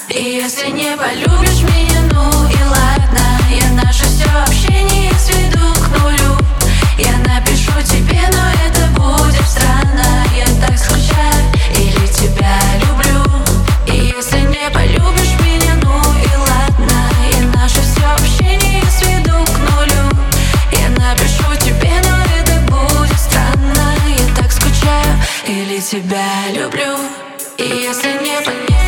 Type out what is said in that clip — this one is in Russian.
И если не полюбишь меня, ну и ладно. Я наше все общение сведу к нулю. Я напишу тебе, но это будет странно. Я так скучаю или тебя люблю. И если не полюбишь меня, ну и ладно. Я наше все общение сведу к нулю. Я напишу тебе, но это будет странно. Я так скучаю или тебя люблю. И если не полюбишь